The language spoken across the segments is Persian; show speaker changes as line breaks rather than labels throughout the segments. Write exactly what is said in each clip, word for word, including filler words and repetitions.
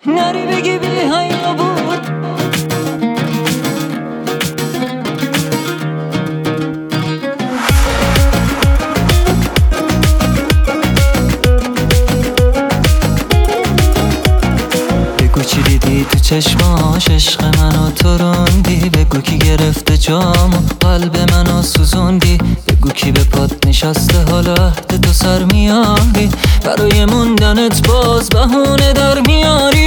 نری بگی بی حیا بود. بگو چی دیدی تو چشماش عشق منو تروندی، بگو کی گرفته جامو قلب منو سوزوندی، بگو کی به پات نشسته حالا عهد تو سر میاری، برای موندنت باز بهونه در میاری.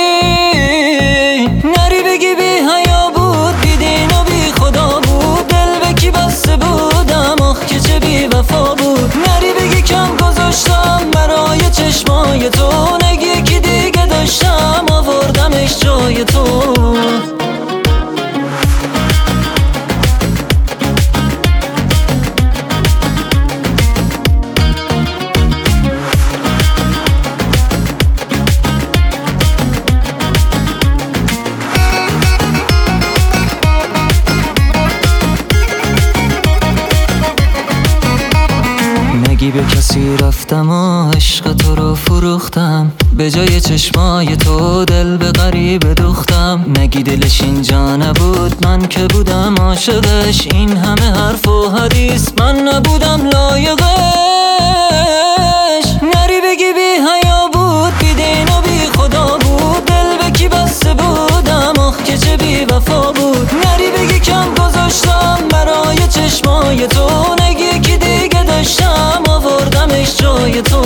نری بگی بی حیا بود، بی دین و بی خدا بود، دل به کی بسته بودم آخ که چه بی وفا بود. نری بگی کم گذاشتم برای چشمای تو، نگی کی دیگه داشتم آوردمش جای تو. نگی به کسی رفتم و عشق تو رو فروختم، به جای چشمای تو دل به غریبه دوختم. نگی دلش اینجا نبود من که بودم عاشقش، این همه حرف و حدیث من نبودم لایقش. نری بگی بی حیا بود، بی دین و بی خدا بود، دل به کی بسته بودم آخ که چه بی وفا بود. نری بگی کم گذاشتم برای چشمای تو، نگی کی دیگه داشتم آوردمش جای تو.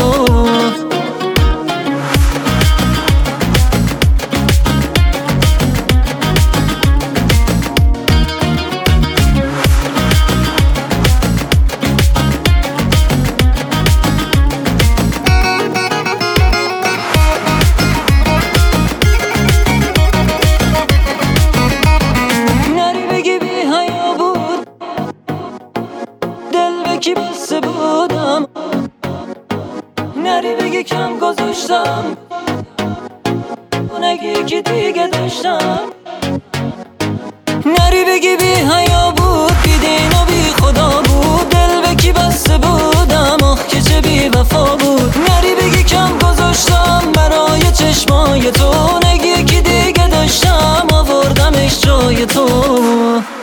کی بسته بودم، نری بگی کم گذاشتم، نگی کی دیگه داشتم. نری بگی بی حیا بود، بی دین و بی خدا بود، دل به کی بسته بودم آخ که چه بی وفا بود. نری بگی کم گذاشتم برای چشمای تو، نگی کی دیگه داشتم آوردمش جای تو.